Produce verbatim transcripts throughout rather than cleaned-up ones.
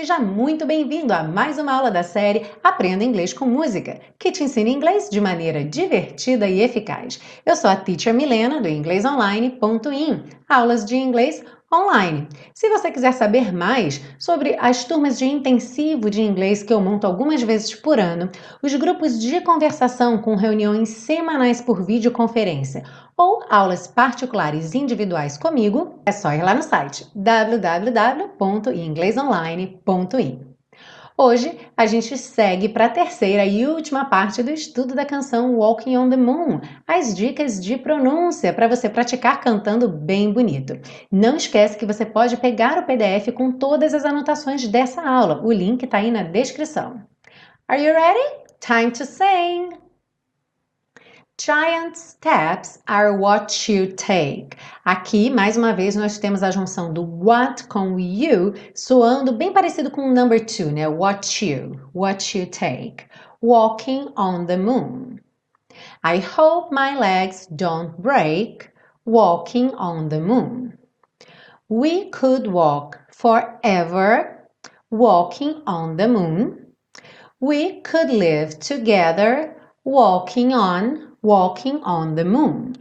seja muito bem-vindo a mais uma aula da série Aprenda Inglês com Música, que te ensina inglês de maneira divertida e eficaz. Eu sou a Teacher Milena, do inglês online ponto in, aulas de inglês online. Se você quiser saber mais sobre as turmas de intensivo de inglês que eu monto algumas vezes por ano, os grupos de conversação com reuniões semanais por videoconferência ou aulas particulares individuais comigo, é só ir lá no site w w w ponto inglês online ponto in. Hoje, a gente segue para a terceira e última parte do estudo da canção Walking on the Moon, as dicas de pronúncia para você praticar cantando bem bonito. Não esquece que você pode pegar o P D F com todas as anotações dessa aula. O link está aí na descrição. Are you ready? Time to sing! Giant steps are what you take. Aqui, mais uma vez, nós temos a junção do what com you, soando bem parecido com o number two, né? What you, what you take. Walking on the moon. I hope my legs don't break. Walking on the moon. We could walk forever. Walking on the moon. We could live together. Walking on Walking on the moon.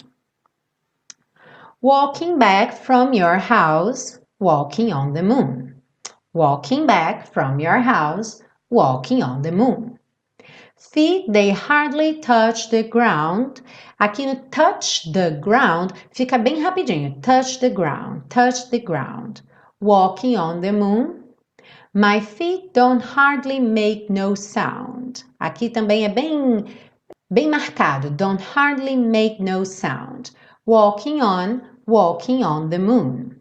Walking back from your house, walking on the moon. Walking back from your house, walking on the moon. Feet, they hardly touch the ground. Aqui no touch the ground, fica bem rapidinho. Touch the ground, touch the ground. Walking on the moon. My feet don't hardly make no sound. Aqui também é bem... Bem marcado, don't hardly make no sound. Walking on, walking on the moon.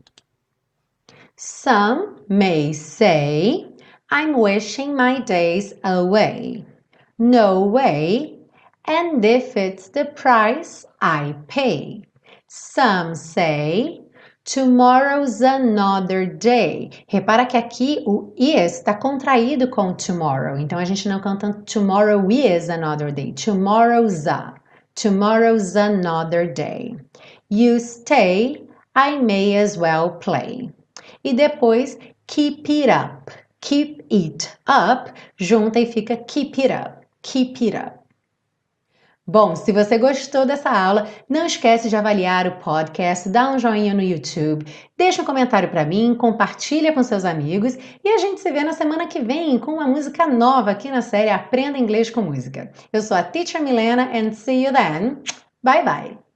Some may say, I'm wishing my days away. No way, and if it's the price I pay. Some say, tomorrow's another day. Repara que aqui o is está contraído com tomorrow. Então, a gente não canta tomorrow is another day. Tomorrow's a. Tomorrow's another day. You stay, I may as well play. E depois, keep it up. Keep it up. Junta e fica keep it up. Keep it up. Bom, se você gostou dessa aula, não esquece de avaliar o podcast, dá um joinha no YouTube, deixa um comentário para mim, compartilha com seus amigos e a gente se vê na semana que vem com uma música nova aqui na série Aprenda Inglês com Música. Eu sou a Teacher Milena and see you then. Bye bye!